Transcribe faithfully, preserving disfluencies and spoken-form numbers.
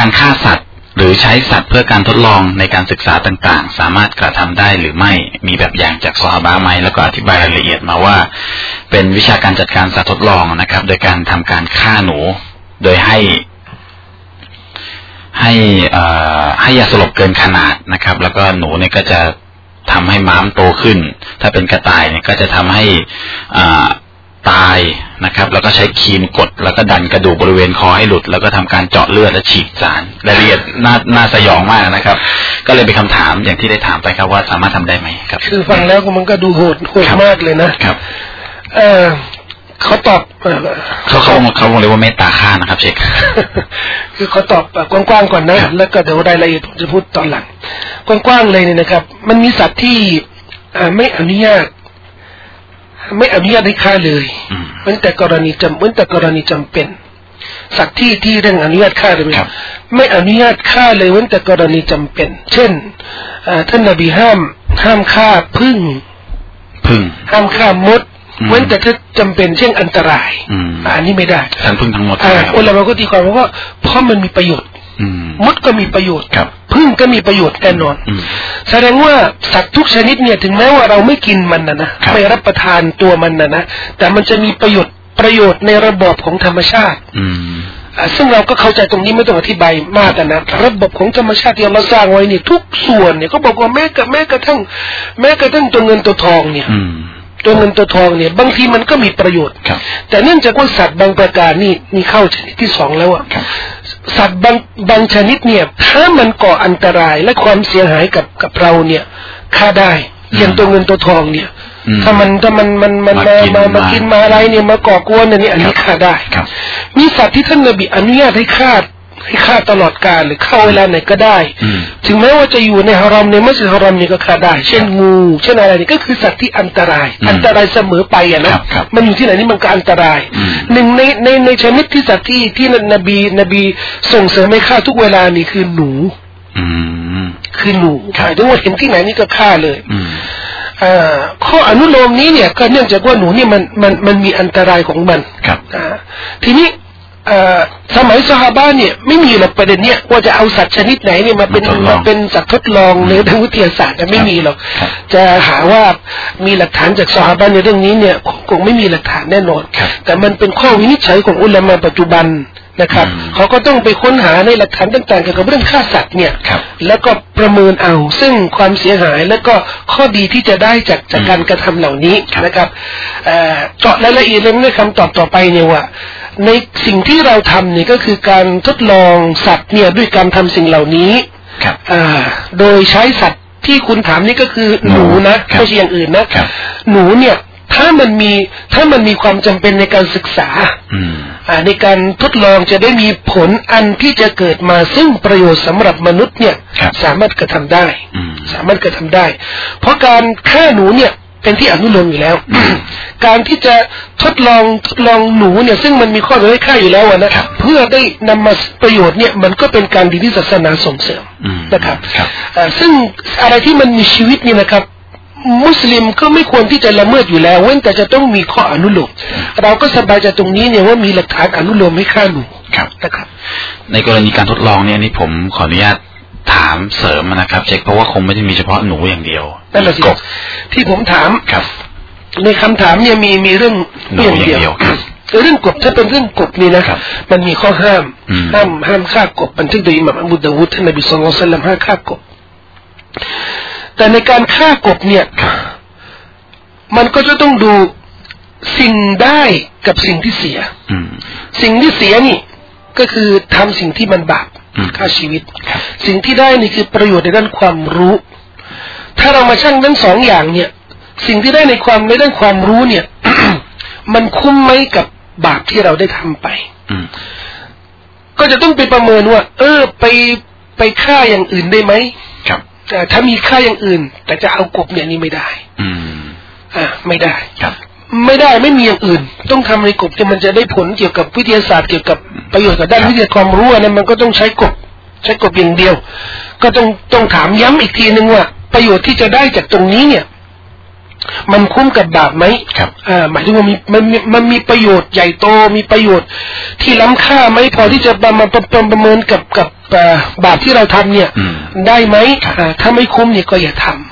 การฆ่าสัตว์หรือใช้สัตว์เพื่อการทดลองในการศึกษาต่างๆสามารถกระทำได้หรือไม่มีแบบอย่างจากซอฮาบะห์ไหมแล้วก็อธิบายรายละเอียดมาว่าเป็นวิชาการจัดการสัตว์ทดลองนะครับโดยการทำการฆ่าหนูโดยให้ให้อ่าให้ยาสลบเกินขนาดนะครับแล้วก็หนูเนี่ยก็จะทำให้ม้ามโตขึ้นถ้าเป็นกระต่ายเนี่ยก็จะทำให้อ่าตายนะครับแล้วก็ใช้ครีมกดแล้วก็ดันกระดูกบริเวณคอให้หลุดแล้วก็ทำการเจาะเลือดและฉีดสารรายละเอียดน่าน่าสยองมากนะครับก็เลยเป็นคำถามอย่างที่ได้ถามไปครับว่าสามารถทำได้ไหมครับคือฟังแล้วมันก็ดูโหดโหดมากเลยนะครับเออเขาตอบเขาเขาเขาเรียกว่าเมตตาฆ่านะครับเชคคือเขาตอบกว้างๆก่อนนะแล้วก็เดี๋ยวรายละเอียดผมจะพูดตอนหลังกว้างๆเลยเนี่ยนะครับมันมีสัตว์ที่ไม่อนุญาตไม่อนุญาตให้ฆ่าเลยเว้นแต่กรณีจำเว้นแต่กรณีจำเป็นสัตว์ที่ที่เรื่องอนุญาตฆ่าเลยไม่อนุญาตฆ่าเลยเว้นแต่กรณีจำเป็นเช่นท่านนบีห้ามห้ามฆ่าผึ้งผึ้งห้ามฆ่ามดเว้นแต่ถ้าจำเป็นเช่นอันตรายอันนี้ไม่ได้ทั้งผึ้งทั้งมดอุลามะก็ตีความว่าเพราะมันมีประโยชน์มดก็มีประโยชน์ผึ้งก็มีประโยชน์แน่นอนแสดงว่าสัตว์ทุกชนิดเนี่ยถึงแม้ว่าเราไม่กินมันนะนะไม่รับประทานตัวมันนะนะแต่มันจะมีประโยชน์ประโยชน์ในระบบของธรรมชาติซึ่งเราก็เข้าใจตรงนี้ไม่ต้องอธิบายมากนะระบบของธรรมชาติที่เราสร้างไว้เนี่ยทุกส่วนเนี่ยเขาบอกว่าแม้กระแม้กระทั่งแม้กระทั่งตัวเงินตัวทองเนี่ยตัวเงินตัวทองเนี่ยบางทีมันก็มีประโยชน์แต่เนื่องจากว่าสัตว์บางประการนี่มีเข้าชนิดที่สองแล้วอ่ะสัตว์บางบางชนิดเนี่ยถ้ามันก่ออันตรายและความเสียหายกับกับเราเนี่ยฆ่าได้อย่างตัวเงินตัวทองเนี่ยถ้ามันถ้ามันมันมันมามามากินมาอะไรเนี่ยมาก่อกวนเนี่ยอันนี้ฆ่าได้มีสัตว์ที่ท่านนบีอนุญาตให้ฆ่าให้ฆ่าตลอดกาลหรือเข้าเวลาไหนก็ได้ถึงแม้ว่าจะอยู่ในฮารอมในมัสยิดฮารอมนี่ก็ฆ่าได้เช่นงูเช่นอะไรนี่ก็คือสัตว์ที่อันตรายอันตรายเสมอไปอ่ะนะมันอยู่ที่ไหนนี่มันก็อันตรายหนึ่งในในในชนิดที่สัตว์ที่ที่นบีนบีส่งเสริมให้ฆ่าทุกเวลานี่คือหนูคือหนูใช่ถึงว่าเห็นที่ไหนนี่ก็ฆ่าเลยข้ออนุโลมนี้เนี่ยก็เนื่องจากว่าหนูเนี่ยมันมันมันมีอันตรายของมันทีนี้สมัยซอฮาบะห์เนี่ยไม่มีหรอกประเด็นเนี้ยว่าจะเอาสัตว์ชนิดไหนเนี่ยมาเป็นมาเป็นสัตว์ทดลองในทางวิทยาศาสตร์ไม่มีหรอกจะหาว่ามีหลักฐานจากซอฮาบะห์ในเรื่องนี้เนี่ยคงไม่มีหลักฐานแน่นอนแต่มันเป็นข้อวินิจฉัยของอุลามะปัจจุบันนะครับเขาก็ต้องไปค้นหาในหลักฐานต่างๆเกี่ยวกับเรื่องฆ่าสัตว์เนี่ยแล้วก็ประเมินเอาซึ่งความเสียหายแล้วก็ข้อดีที่จะได้จากจากการกระทำเหล่านี้นะครับเจาะรายละเอียดเรื่องในคำตอบต่อไปเนี่ยว่าในสิ่งที่เราทำเนี่ยก็คือการทดลองสัตว์เนี่ยด้วยการทำสิ่งเหล่านี้โดยใช้สัตว์ที่คุณถามนี่ก็คือหนูนะไม่ใช่อย่างอื่นนะหนูเนี่ยถ้ามันมีถ้ามันมีความจำเป็นในการศึกษาในการทดลองจะได้มีผลอันที่จะเกิดมาซึ่งประโยชน์สำหรับมนุษย์เนี่ยสามารถกระทำได้สามารถกระทำได้เพราะการฆ่าหนูเนี่ยเป็นที่อนุโลมอยู่แล้วการที่จะทดลองทดลองหนูเนี่ยซึ่งมันมีข้อห้ามฆ่าอยู่แล้วนะเพื่อได้นำมาประโยชน์เนี่ยมันก็เป็นการดีที่ศาสนาส่งเสริมนะครับซึ่งอะไรที่มันมีชีวิตนี่นะครับมุสลิมก็ไม่ควรที่จะละเมิดอยู่แล้วเว้นแต่จะต้องมีข้ออนุโลมเราก็สบายใจตรงนี้เนี่ยว่ามีหลักฐานอนุโลมให้ฆ่าหนูนะครับในกรณีการทดลองเนี่ยนี่ผมขออนุญาตถามเสริมนะครับเช็คเพราะว่าคงไม่ได้มีเฉพาะหนูอย่างเดียวนั่นแหละสิที่ผมถามในคำถามเนี่ยมีมีเรื่องหนูอย่างเดียวเรื่องกบถ้าเป็นเรื่องกบนี่นะมันมีข้อห้ามห้ามห้ามฆ่ากบบันทึกโดยอิหม่ามอบูดาวูดท่านนบีศ็อลลัลลอฮุอะลัยฮิวะซัลลัมห้ามฆ่ากบแต่ในการฆ่ากบเนี่ยมันก็จะต้องดูสิ่งได้กับสิ่งที่เสียสิ่งที่เสียนี่ก็คือทำสิ่งที่มันบาปฆ่าชีวิตสิ่งที่ได้นี่คือประโยชน์ในด้านความรู้ถ้าเรามาชั่งทั้งสองอย่างเนี่ยสิ่งที่ได้ในความในด้านความรู้เนี่ย มันคุ้มไหมกับบาปที่เราได้ทำไปก็จะต้องไปประเมินว่าเออไปไปฆ่าอย่างอื่นได้ไหมแต่ถ้ามีค่าอย่างอื่นแต่จะเอากบเนี่ยนี่ไม่ได้อืมอ่าไม่ได้ครับไม่ได้ไม่มีอย่างอื่นต้องทำในกบที่มันจะได้ผลเกี่ยวกับวิทยาศาสตร์เกี่ยวกับประโยชน์กับด้านวิทยาความรู้นั้นมันก็ต้องใช้กบใช้กบอย่างเดียวก็ต้องต้องถามย้ำอีกทีนึงว่าประโยชน์ที่จะได้จากตรงนี้เนี่ยมันคุ้มกับบาปไหมครับอ่าหมายถึงว่ามีมันมีมันมีประโยชน์ใหญ่โตมีประโยชน์ที่ล้ำค่าไหมพอที่จะมามาประประเมินกับกับบาปที่เราทำเนี่ยได้ไหมอ่าถ้าไม่คุ้มเนี่ยก็อย่าท